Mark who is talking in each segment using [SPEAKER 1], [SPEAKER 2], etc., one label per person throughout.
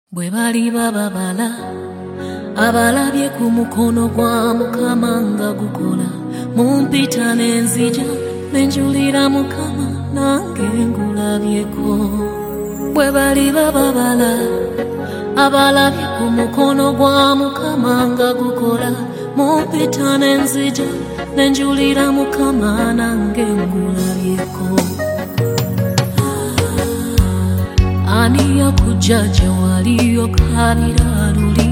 [SPEAKER 1] Bwe bali bababala abalabye ku mukono gwa Mukama nga gukola, mumpita n'enzija nenjulira Mukama nange ngulabyeko. Bwe bali bababala abalabye ku mukono gwa Mukama nga gukola, mumpita n'enzija nenjulira Mukama nange ngulabyeko. Ani yakujaja waliyo kabira luli,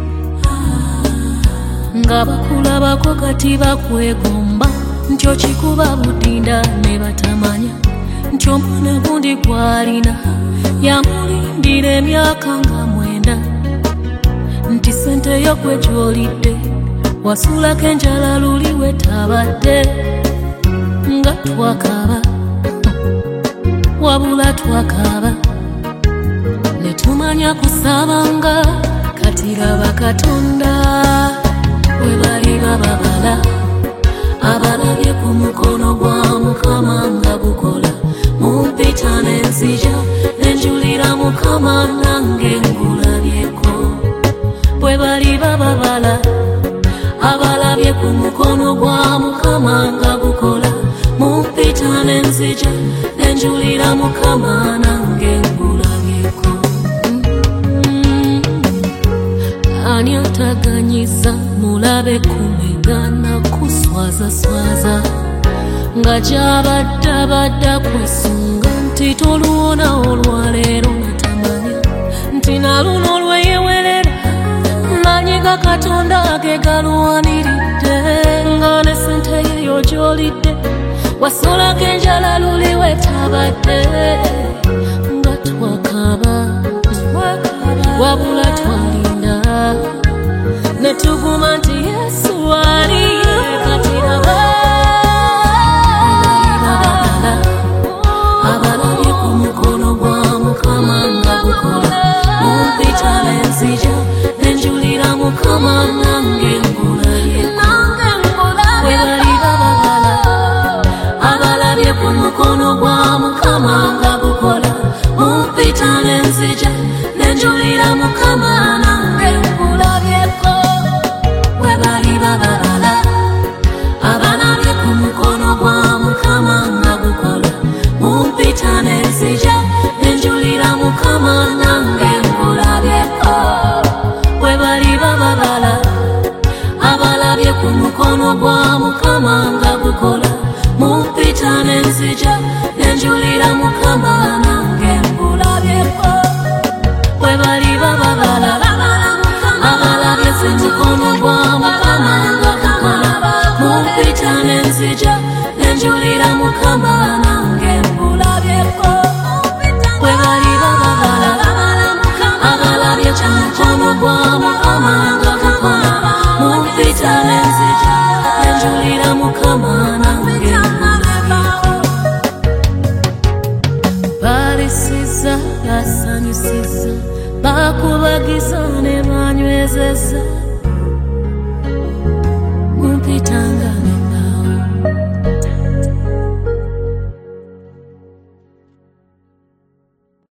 [SPEAKER 1] nga bakulabako kati bakwegomba, nti okikuba budinda ne batamanya nti omwana gundi gwalina yamulindira emyaka nga 9, nti sente yo kwejolidde wasulako enjala luli wetabadde. Nga twakaba wabula twakaba netumanya kusabanga, kati laba Katonda. Bwe bali bababala abalabye ku mukono gwa Mukama nga gukola, mumpita n'enzija nenjulira Mukama nange ngulabyeko. Bwe bali bababala abalabye ku mukono gwa Mukama nga gukola, mumpita n'enzija nenjulira Mukama nange ngulabyeko. Ani ataganyiza mulabe kumegana kuswazaswaza, nga gyabadda kwesunga nti toluwona olwaleero natamanya nti naluno olweyewerera manyiga Katonda ge galuwaniridde. Nga ne sente yeyo gyolidde wasolako enjala luli wetabadde. Nga twakaba wabula twalinda netuguma nti Yesu aliye. Kati laba abalabye ku mukono gwa Mukama nga gukola, mumpita n'enzija nenjulira Mukama nange ngulabyeko. Bwe bali bababala abalabye ku mukono gwa Mukama nga gukola, mumpita n'enzija nenjulira Mukama nange ngulabyeko. Bwe bali bababala abalabye ku mukono gwa Mukama nga gukola, mumpita n'enzija nenjulira Mukama nange ngulabyeko. Bwe bali bababala abalabye ku mukono gwa Mukama nga gukola, mumpita n'enzija nenjulira Mukama nange ngulabyeko. Bwe bali bababala abalabye ku mukono gwa Mukama nga gukola, mumpita n'enzija nenjulira Mukama nange ngulabyeko. Bwe bali bababala abalabye ku mukono gwa Mukama nga gukola, mumpita n'enzija nenjulira Mukama nange ngulabyeko. Balisiza yasanyusiza, bakubagiza ne banywezeza,